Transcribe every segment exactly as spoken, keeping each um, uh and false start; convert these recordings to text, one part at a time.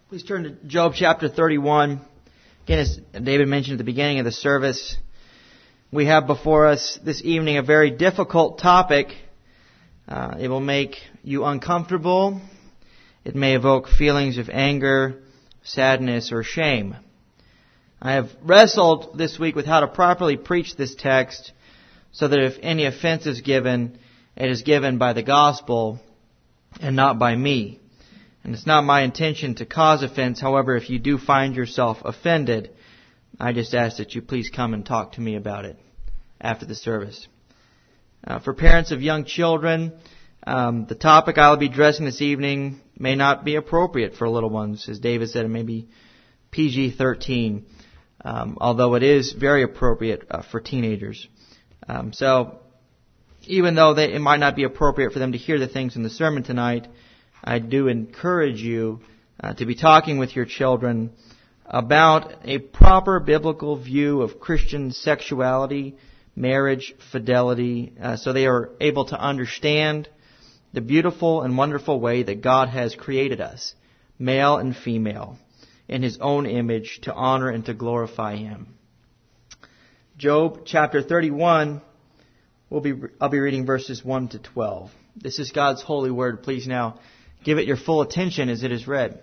Please turn to Job chapter thirty-one. Again, as David mentioned at the beginning of the service, we have before us this evening a very difficult topic. Uh, it will make you uncomfortable. It may evoke feelings of anger, sadness, or shame. I have wrestled this week with how to properly preach this text so that if any offense is given, it is given by the gospel and not by me. And it's not my intention to cause offense. However, if you do find yourself offended, I just ask that you please come and talk to me about it after the service. Uh, for parents of young children, um, the topic I'll be addressing this evening may not be appropriate for little ones. As David said, it may be P G thirteen, um, although it is very appropriate uh, for teenagers. Um, so, even though they, it might not be appropriate for them to hear the things in the sermon tonight, I do encourage you uh, to be talking with your children about a proper biblical view of Christian sexuality, marriage, fidelity, uh, so they are able to understand the beautiful and wonderful way that God has created us, male and female, in His own image to honor and to glorify Him. Job chapter thirty-one, we'll be, I'll be reading verses one to twelve. This is God's holy word. Please now give it your full attention as it is read.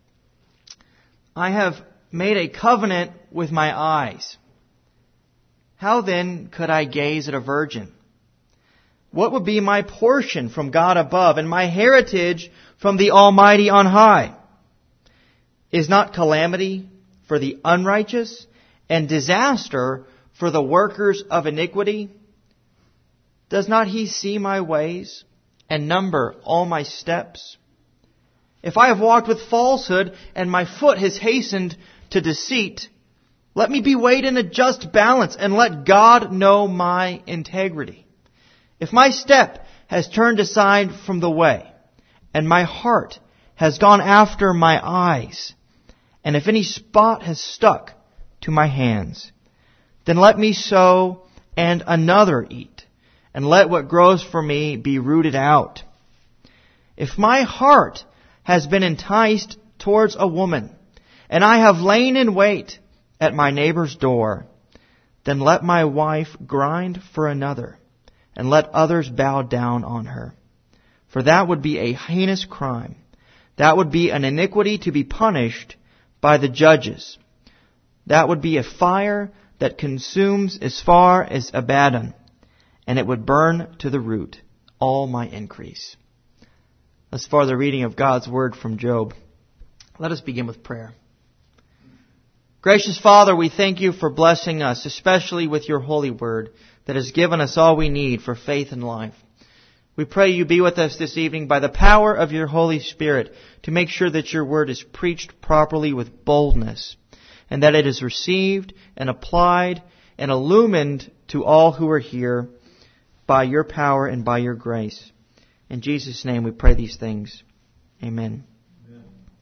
I have made a covenant with my eyes. How then could I gaze at a virgin? What would be my portion from God above and my heritage from the Almighty on high? Is not calamity for the unrighteous and disaster for the workers of iniquity? Does not He see my ways and number all my steps? If I have walked with falsehood and my foot has hastened to deceit, let me be weighed in a just balance and let God know my integrity. If my step has turned aside from the way and my heart has gone after my eyes, and if any spot has stuck to my hands, then let me sow and another eat, and let what grows for me be rooted out. If my heart has been enticed towards a woman, and I have lain in wait at my neighbor's door, then let my wife grind for another, and let others bow down on her. For that would be a heinous crime. That would be an iniquity to be punished by the judges. That would be a fire that consumes as far as Abaddon, and it would burn to the root all my increase. Thus far the reading of God's Word from Job. Let us begin with prayer. Gracious Father, we thank You for blessing us, especially with Your holy Word that has given us all we need for faith and life. We pray You be with us this evening by the power of Your Holy Spirit to make sure that Your Word is preached properly with boldness, and that it is received and applied and illumined to all who are here by Your power and by Your grace. In Jesus' name we pray these things. Amen. Amen.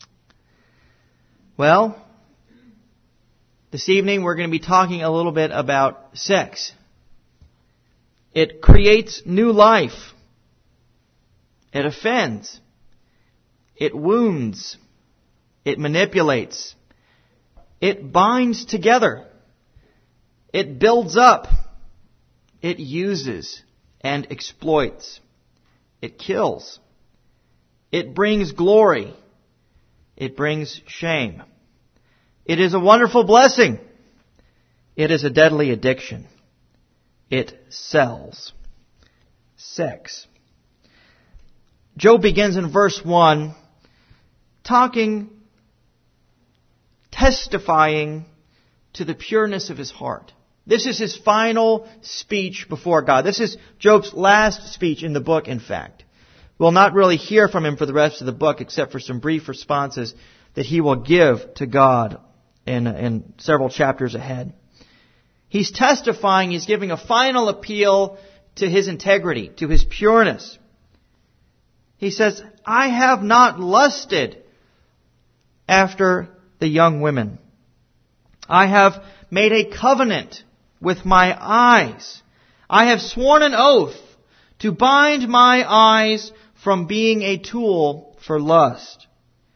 Well, this evening we're going to be talking a little bit about sex. It creates new life. It offends. It wounds. It manipulates. It binds together. It builds up. It uses and exploits. It kills. It brings glory. It brings shame. It is a wonderful blessing. It is a deadly addiction. It sells. Sex. Job begins in verse one talking, testifying to the pureness of his heart. This is his final speech before God. This is Job's last speech in the book, in fact. We'll not really hear from him for the rest of the book except for some brief responses that he will give to God in, in several chapters ahead. He's testifying, he's giving a final appeal to his integrity, to his pureness. He says, I have not lusted after the young women. I have made a covenant with my eyes. I have sworn an oath to bind my eyes from being a tool for lust.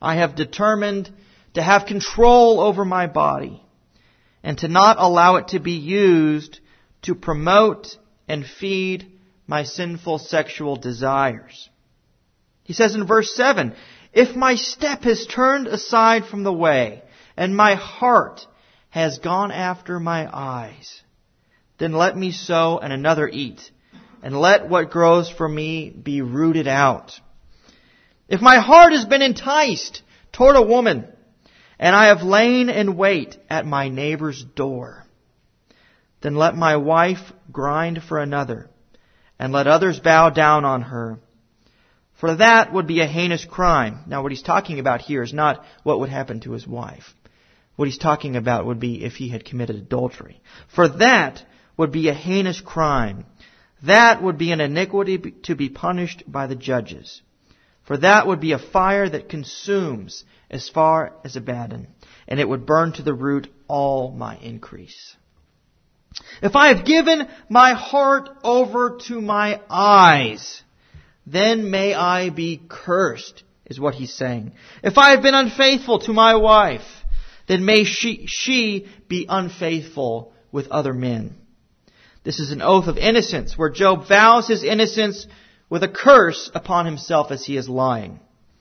I have determined to have control over my body and to not allow it to be used to promote and feed my sinful sexual desires. He says in verse seven, if my step has turned aside from the way and my heart has gone after my eyes, then let me sow and another eat, and let what grows for me be rooted out. If my heart has been enticed toward a woman, and I have lain in wait at my neighbor's door, then let my wife grind for another, and let others bow down on her. For that would be a heinous crime. Now what he's talking about here is not what would happen to his wife. What he's talking about would be if he had committed adultery. For that would be a heinous crime. That would be an iniquity to be punished by the judges. For that would be a fire that consumes as far as Abaddon, and it would burn to the root all my increase. If I have given my heart over to my eyes, then may I be cursed, is what he's saying. If I have been unfaithful to my wife, then may she, she be unfaithful with other men. This is an oath of innocence, where Job vows his innocence with a curse upon himself as he is lying.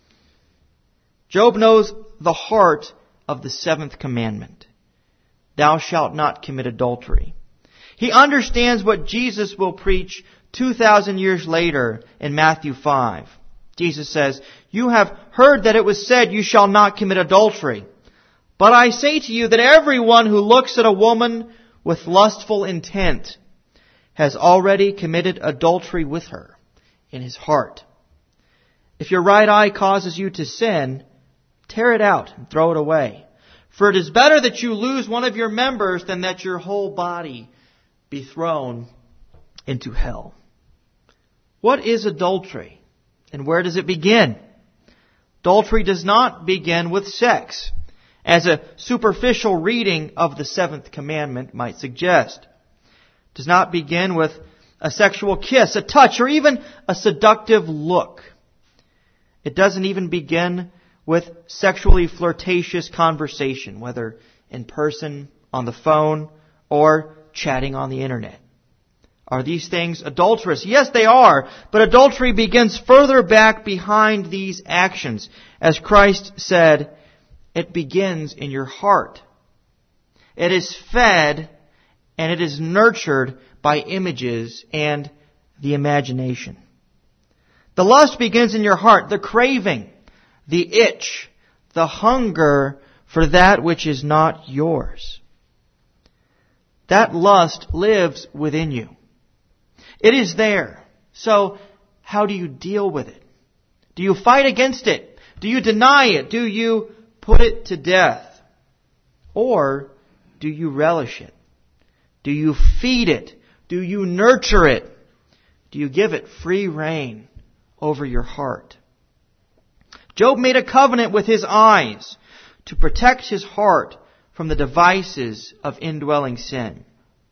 Job knows the heart of the seventh commandment. Thou shalt not commit adultery. He understands what Jesus will preach two thousand years later in Matthew five. Jesus says, you have heard that it was said, you shall not commit adultery. But I say to you that everyone who looks at a woman with lustful intent has already committed adultery with her in his heart. If your right eye causes you to sin, tear it out and throw it away. For it is better that you lose one of your members than that your whole body be thrown into hell. What is adultery? And where does it begin? Adultery does not begin with sex, as a superficial reading of the seventh commandment might suggest. It does not begin with a sexual kiss, a touch, or even a seductive look. It doesn't even begin with sexually flirtatious conversation, whether in person, on the phone, or chatting on the internet. Are these things adulterous? Yes, they are. But adultery begins further back behind these actions. As Christ said, it begins in your heart. It is fed and it is nurtured by images and the imagination. The lust begins in your heart, the craving, the itch, the hunger for that which is not yours. That lust lives within you. It is there. So, how do you deal with it? Do you fight against it? Do you deny it? Do you put it to death? Or do you relish it? Do you feed it? Do you nurture it? Do you give it free rein over your heart? Job made a covenant with his eyes to protect his heart from the devices of indwelling sin.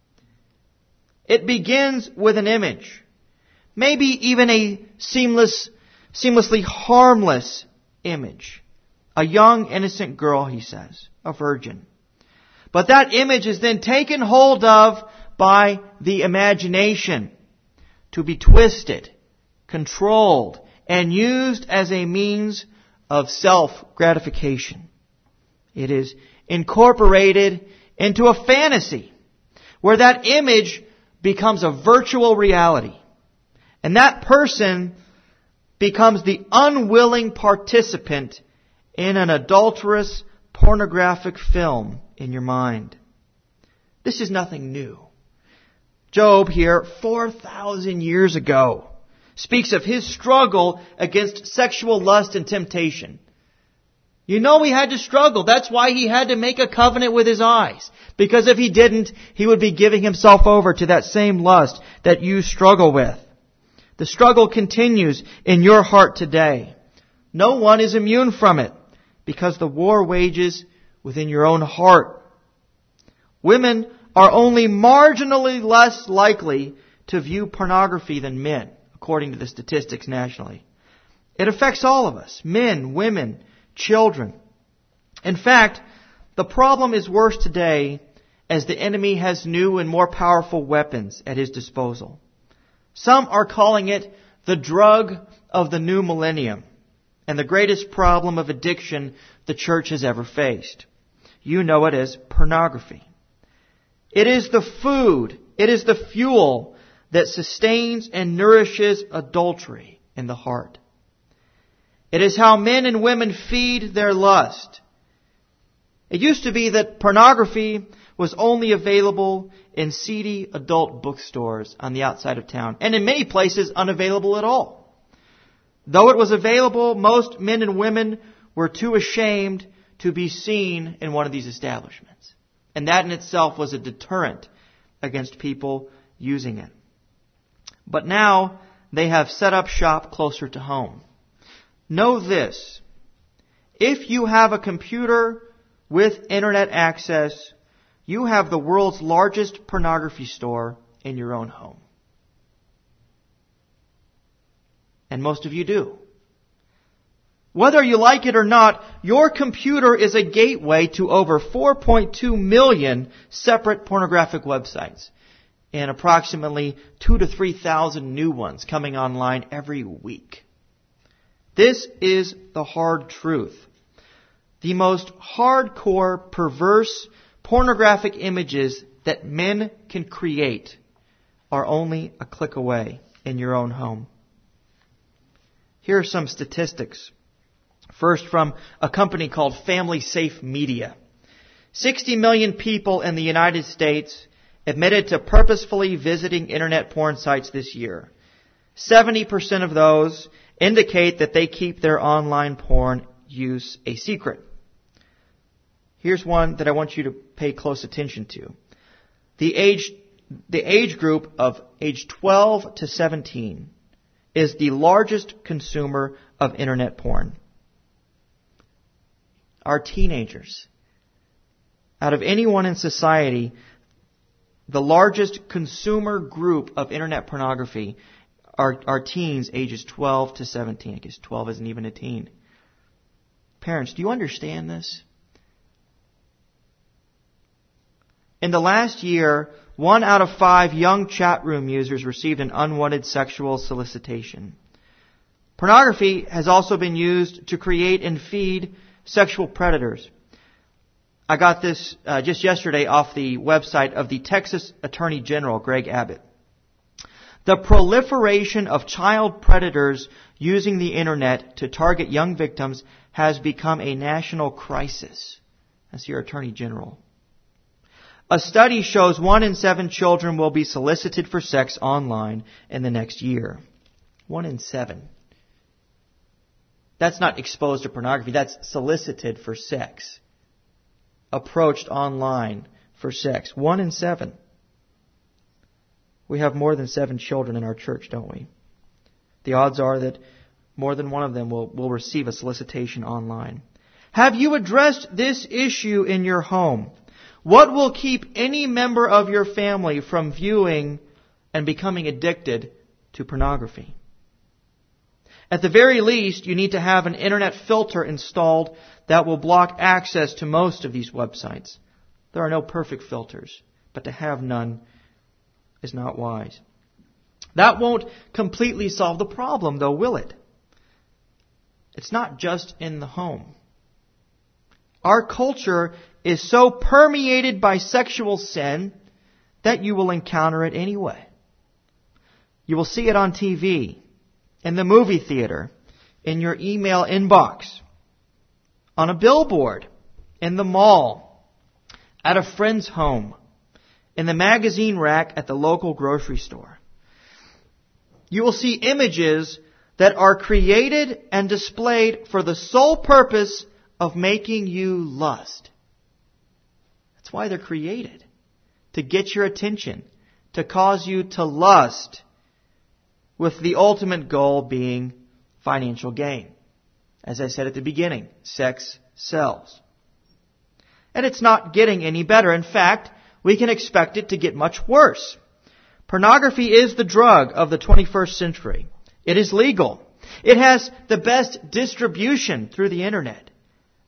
It begins with an image, maybe even a seamless, seamlessly harmless image. A young, innocent girl, he says, a virgin. But that image is then taken hold of by the imagination to be twisted, controlled, and used as a means of self-gratification. It is incorporated into a fantasy where that image becomes a virtual reality. And that person becomes the unwilling participant in an adulterous, pornographic film in your mind. This is nothing new. Job here, four thousand years ago, speaks of his struggle against sexual lust and temptation. You know he had to struggle. That's why he had to make a covenant with his eyes. Because if he didn't, he would be giving himself over to that same lust that you struggle with. The struggle continues in your heart today. No one is immune from it because the war wages within your own heart. Women are only marginally less likely to view pornography than men, according to the statistics nationally. It affects all of us, men, women, children. In fact, the problem is worse today as the enemy has new and more powerful weapons at his disposal. Some are calling it the drug of the new millennium and the greatest problem of addiction the church has ever faced. You know it as pornography. It is the food, it is the fuel that sustains and nourishes adultery in the heart. It is how men and women feed their lust. It used to be that pornography was only available in seedy adult bookstores on the outside of town, and in many places unavailable at all. Though it was available, most men and women were too ashamed to be seen in one of these establishments. And that in itself was a deterrent against people using it. But now they have set up shop closer to home. Know this: if you have a computer with internet access, you have the world's largest pornography store in your own home. And most of you do. Whether you like it or not, your computer is a gateway to over four point two million separate pornographic websites and approximately two to three thousand new ones coming online every week. This is the hard truth. The most hardcore, perverse, pornographic images that men can create are only a click away in your own home. Here are some statistics. First, from a company called Family Safe Media. sixty million people in the United States admitted to purposefully visiting internet porn sites this year. seventy percent of those indicate that they keep their online porn use a secret. Here's one that I want you to pay close attention to. The age, the age group of age twelve to seventeen is the largest consumer of internet porn. Our teenagers. Out of anyone in society, the largest consumer group of internet pornography are, are teens ages twelve to seventeen. I guess twelve isn't even a teen. Parents, do you understand this? In the last year, one out of five young chat room users received an unwanted sexual solicitation. Pornography has also been used to create and feed sexual predators. I got this uh, just yesterday off the website of the Texas Attorney General, Greg Abbott. The proliferation of child predators using the internet to target young victims has become a national crisis. That's your Attorney General. A study shows one in seven children will be solicited for sex online in the next year. One in seven. That's not exposed to pornography. That's solicited for sex. Approached online for sex. One in seven. We have more than seven children in our church, don't we? The odds are that more than one of them will, will receive a solicitation online. Have you addressed this issue in your home? What will keep any member of your family from viewing and becoming addicted to pornography? At the very least, you need to have an internet filter installed that will block access to most of these websites. There are no perfect filters, but to have none is not wise. That won't completely solve the problem, though, will it? It's not just in the home. Our culture is so permeated by sexual sin that you will encounter it anyway. You will see it on T V, in the movie theater, in your email inbox, on a billboard, in the mall, at a friend's home, in the magazine rack at the local grocery store. You will see images that are created and displayed for the sole purpose of making you lust. That's why they're created. To get your attention. To cause you to lust. With the ultimate goal being financial gain. As I said at the beginning, sex sells. And it's not getting any better. In fact, we can expect it to get much worse. Pornography is the drug of the twenty-first century. It is legal. It has the best distribution through the internet.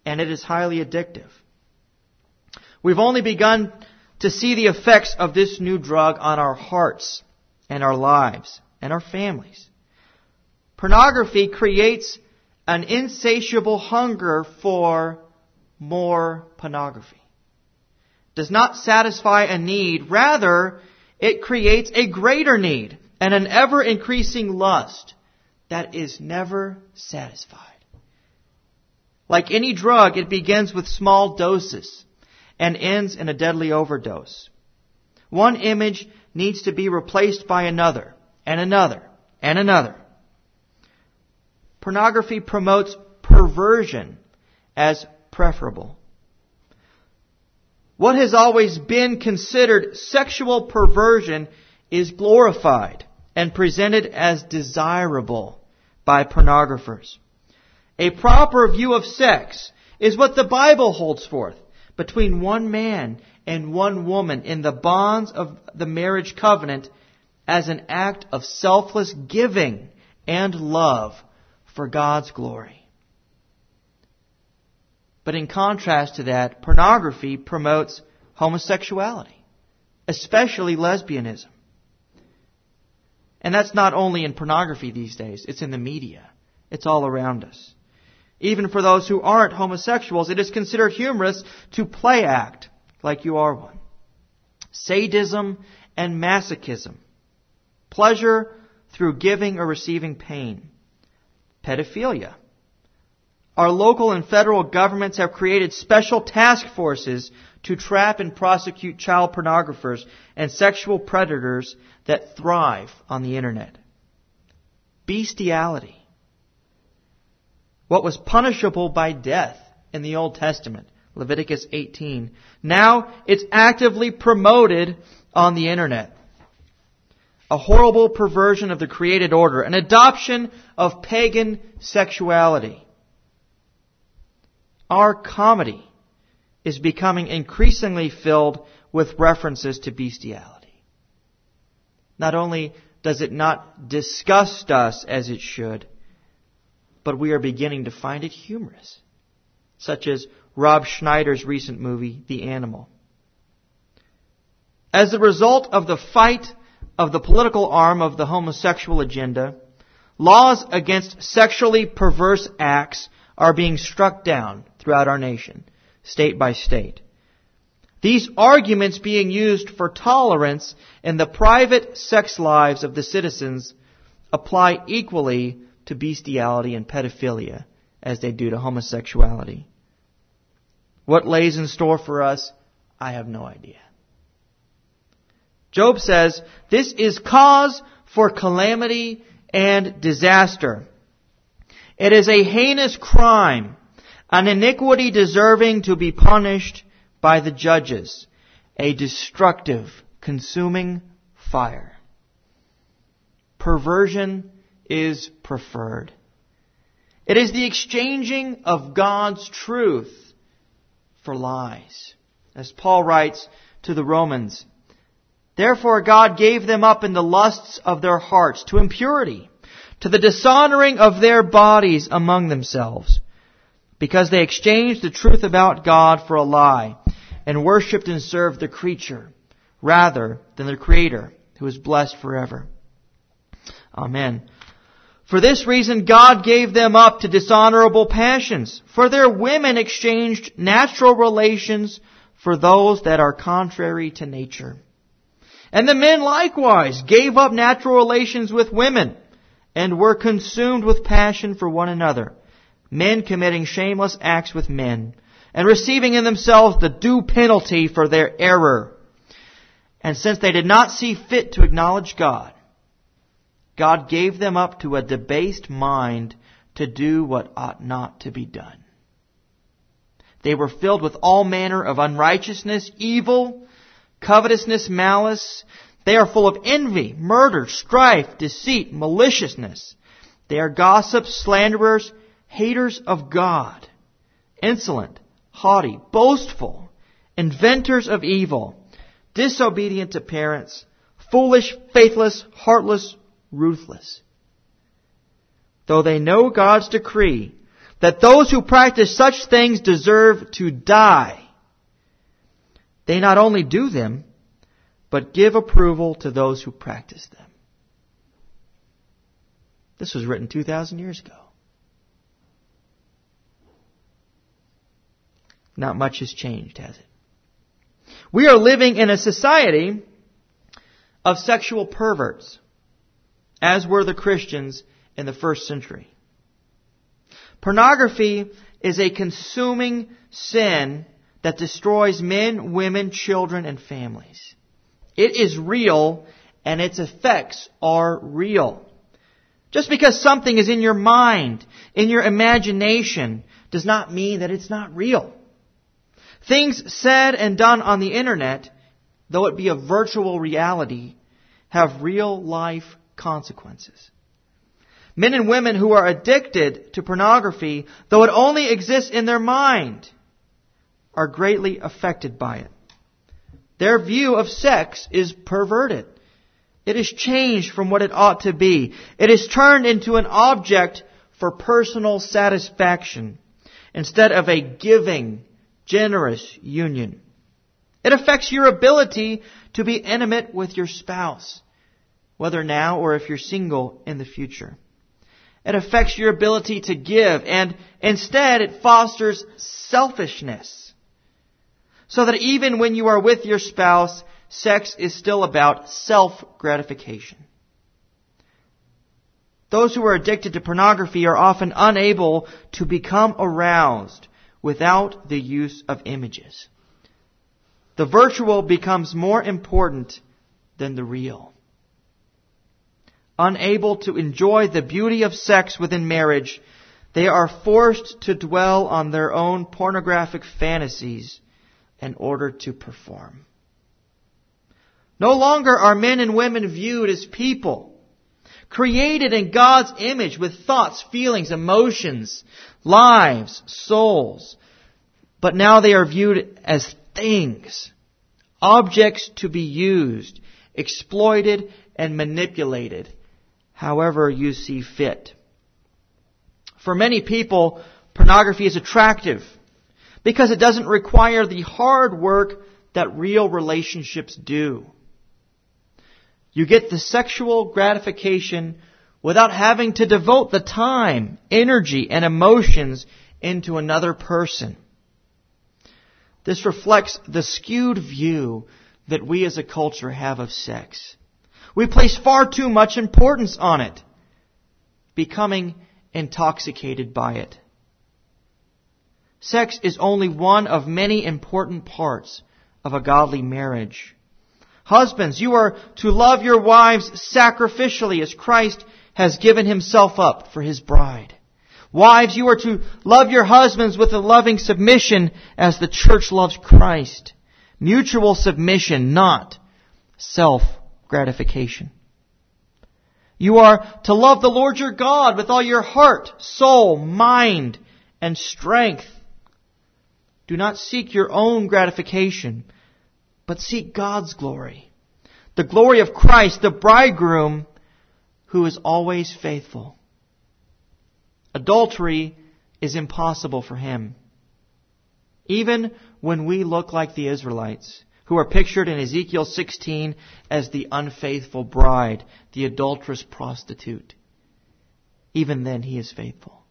and it is highly addictive. We've only begun to see the effects of this new drug on our hearts and our lives and our families. Pornography creates an insatiable hunger for more pornography. It does not satisfy a need. Rather, it creates a greater need and an ever-increasing lust that is never satisfied. Like any drug, it begins with small doses and ends in a deadly overdose. One image needs to be replaced by another, and another, and another. Pornography promotes perversion as preferable. What has always been considered sexual perversion is glorified and presented as desirable by pornographers. A proper view of sex is what the Bible holds forth between one man and one woman in the bonds of the marriage covenant as an act of selfless giving and love for God's glory. But in contrast to that, pornography promotes homosexuality, especially lesbianism. And that's not only in pornography these days, it's in the media. It's all around us. Even for those who aren't homosexuals, it is considered humorous to play act like you are one. Sadism and masochism. Pleasure through giving or receiving pain. Pedophilia. Our local and federal governments have created special task forces to trap and prosecute child pornographers and sexual predators that thrive on the internet. Bestiality. What was punishable by death in the Old Testament, Leviticus eighteen. Now it's actively promoted on the internet. A horrible perversion of the created order, an adoption of pagan sexuality. Our comedy is becoming increasingly filled with references to bestiality. Not only does it not disgust us as it should, but we are beginning to find it humorous, such as Rob Schneider's recent movie, The Animal. As a result of the fight of the political arm of the homosexual agenda, laws against sexually perverse acts are being struck down throughout our nation, state by state. These arguments being used for tolerance in the private sex lives of the citizens apply equally to bestiality and pedophilia as they do to homosexuality. What lays in store for us, I have no idea. Job says, this is cause for calamity and disaster. It is a heinous crime, an iniquity deserving to be punished by the judges, a destructive, consuming fire. Perversion is preferred. It is the exchanging of God's truth for lies. As Paul writes to the Romans, therefore God gave them up in the lusts of their hearts to impurity, to the dishonoring of their bodies among themselves, because they exchanged the truth about God for a lie, and worshipped and served the creature rather than the Creator, who is blessed forever. Amen. For this reason God gave them up to dishonorable passions, for their women exchanged natural relations for those that are contrary to nature. And the men likewise gave up natural relations with women, and were consumed with passion for one another, men committing shameless acts with men, and receiving in themselves the due penalty for their error. And since they did not see fit to acknowledge God, God gave them up to a debased mind to do what ought not to be done. They were filled with all manner of unrighteousness, evil, covetousness, malice. They are full of envy, murder, strife, deceit, maliciousness. They are gossips, slanderers, haters of God, insolent, haughty, boastful, inventors of evil, disobedient to parents, foolish, faithless, heartless, ruthless. Though they know God's decree that those who practice such things deserve to die. They not only do them, but give approval to those who practice them. This was written two thousand years ago. Not much has changed, has it? We are living in a society of sexual perverts, as were the Christians in the first century. Pornography is a consuming sin that destroys men, women, children, and families. It is real, and its effects are real. Just because something is in your mind, in your imagination, does not mean that it's not real. Things said and done on the internet, though it be a virtual reality, have real life consequences. Men and women who are addicted to pornography, though it only exists in their mind, are greatly affected by it. Their view of sex is perverted. It is changed from what it ought to be. It is turned into an object for personal satisfaction instead of a giving, generous union. It affects your ability to be intimate with your spouse, whether now or if you're single in the future. It affects your ability to give, and instead it fosters selfishness. So that even when you are with your spouse, sex is still about self-gratification. Those who are addicted to pornography are often unable to become aroused without the use of images. The virtual becomes more important than the real. Unable to enjoy the beauty of sex within marriage, they are forced to dwell on their own pornographic fantasies in order to perform. No longer are men and women viewed as people, created in God's image with thoughts, feelings, emotions, lives, souls. But now they are viewed as things, objects to be used, exploited, and manipulated, however you see fit. For many people, pornography is attractive because it doesn't require the hard work that real relationships do. You get the sexual gratification without having to devote the time, energy, and emotions into another person. This reflects the skewed view that we as a culture have of sex. We place far too much importance on it, becoming intoxicated by it. Sex is only one of many important parts of a godly marriage. Husbands, you are to love your wives sacrificially as Christ has given himself up for his bride. Wives, you are to love your husbands with a loving submission as the church loves Christ. Mutual submission, not self-gratification. You are to love the Lord your God with all your heart, soul, mind, and strength. Do not seek your own gratification, but seek God's glory. The glory of Christ, the bridegroom, who is always faithful. Adultery is impossible for him. Even when we look like the Israelites, who are pictured in Ezekiel sixteen as the unfaithful bride, the adulterous prostitute. Even then he is faithful.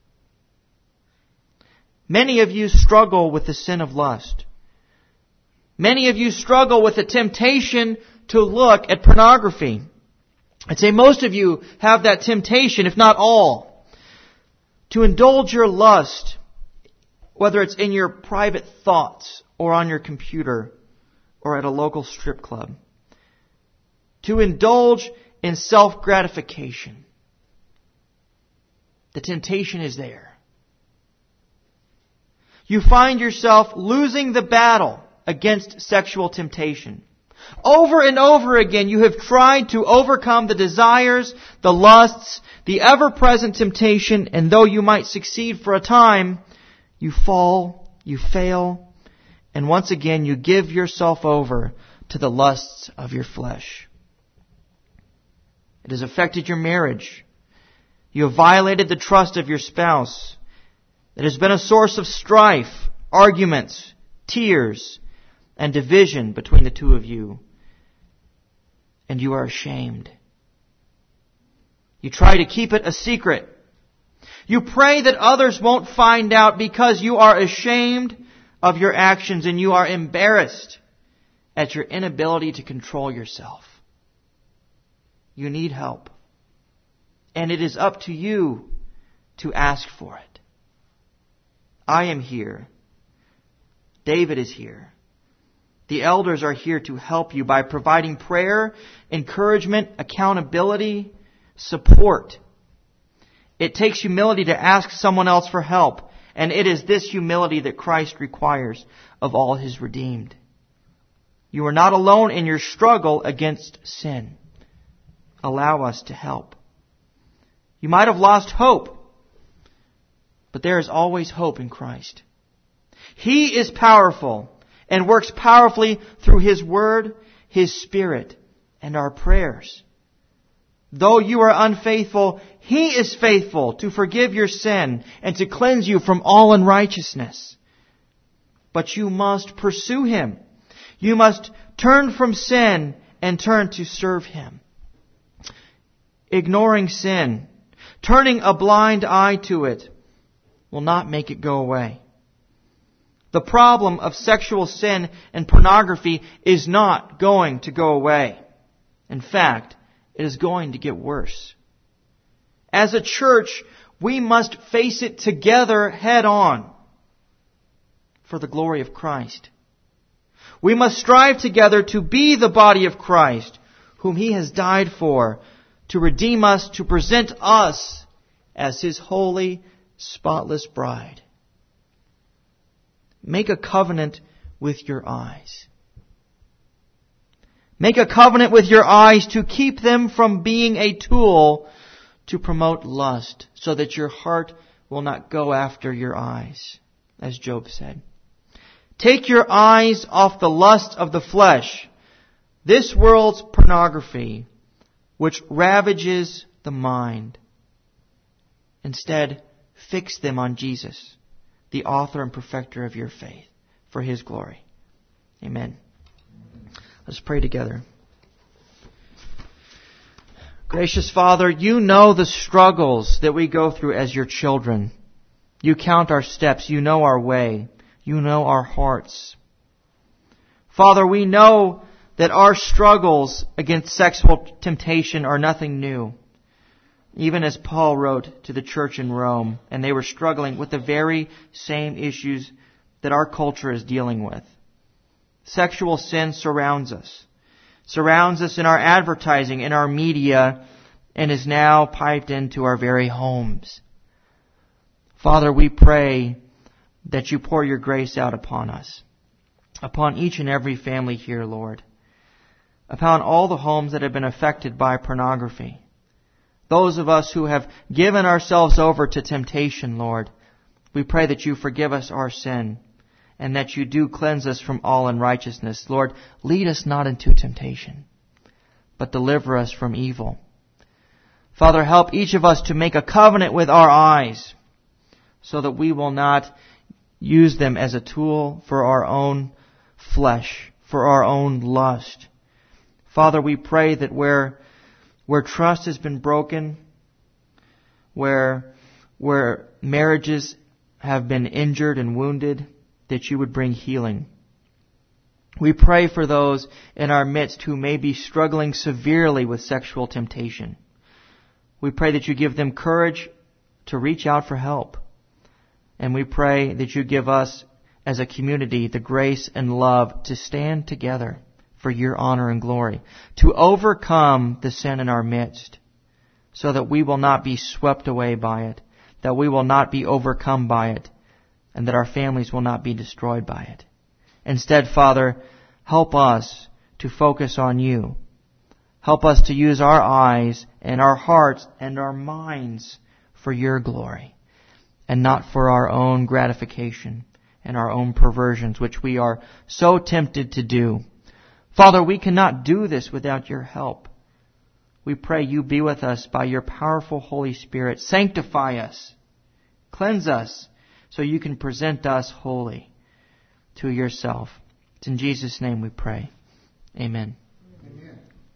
Many of you struggle with the sin of lust. Many of you struggle with the temptation to look at pornography. I'd say most of you have that temptation, if not all, to indulge your lust, whether it's in your private thoughts or on your computer or at a local strip club. To indulge in self-gratification. The temptation is there. You find yourself losing the battle against sexual temptation. Over and over again, you have tried to overcome the desires, the lusts, the ever-present temptation, and though you might succeed for a time, you fall, you fail, and once again you give yourself over to the lusts of your flesh. It has affected your marriage. You have violated the trust of your spouse, that has been a source of strife, arguments, tears, and division between the two of you. And you are ashamed. You try to keep it a secret. You pray that others won't find out because you are ashamed of your actions and you are embarrassed at your inability to control yourself. You need help. And it is up to you to ask for it. I am here. David is here. The elders are here to help you by providing prayer, encouragement, accountability, support. It takes humility to ask someone else for help, and it is this humility that Christ requires of all His redeemed. You are not alone in your struggle against sin. Allow us to help. You might have lost hope, but there is always hope in Christ. He is powerful and works powerfully through His Word, His Spirit, and our prayers. Though you are unfaithful, He is faithful to forgive your sin and to cleanse you from all unrighteousness. But you must pursue Him. You must turn from sin and turn to serve Him. Ignoring sin, turning a blind eye to it, will not make it go away. The problem of sexual sin and pornography is not going to go away. In fact, it is going to get worse. As a church, we must face it together head on for the glory of Christ. We must strive together to be the body of Christ, whom He has died for, to redeem us, to present us as His holy, spotless bride. Make a covenant with your eyes. Make a covenant with your eyes to keep them from being a tool to promote lust, so that your heart will not go after your eyes, as Job said. Take your eyes off the lust of the flesh, this world's pornography, which ravages the mind. Instead, fix them on Jesus, the author and perfecter of your faith, for His glory. Amen. Let's pray together. Gracious Father, You know the struggles that we go through as Your children. You count our steps. You know our way. You know our hearts. Father, we know that our struggles against sexual temptation are nothing new. Even as Paul wrote to the church in Rome, and they were struggling with the very same issues that our culture is dealing with. Sexual sin surrounds us. Surrounds us in our advertising, in our media, and is now piped into our very homes. Father, we pray that You pour Your grace out upon us, upon each and every family here, Lord, upon all the homes that have been affected by pornography. Those of us who have given ourselves over to temptation, Lord, we pray that You forgive us our sin and that You do cleanse us from all unrighteousness. Lord, lead us not into temptation, but deliver us from evil. Father, help each of us to make a covenant with our eyes so that we will not use them as a tool for our own flesh, for our own lust. Father, we pray that where where trust has been broken, where where marriages have been injured and wounded, that You would bring healing. We pray for those in our midst who may be struggling severely with sexual temptation. We pray that You give them courage to reach out for help. And we pray that You give us as a community the grace and love to stand together for Your honor and glory, to overcome the sin in our midst, so that we will not be swept away by it, that we will not be overcome by it, and that our families will not be destroyed by it. Instead, Father, help us to focus on You. Help us to use our eyes and our hearts and our minds for Your glory, and not for our own gratification and our own perversions, which we are so tempted to do. Father, we cannot do this without Your help. We pray You be with us by Your powerful Holy Spirit. Sanctify us. Cleanse us so you can present us holy to yourself. It's in Jesus' name we pray. Amen.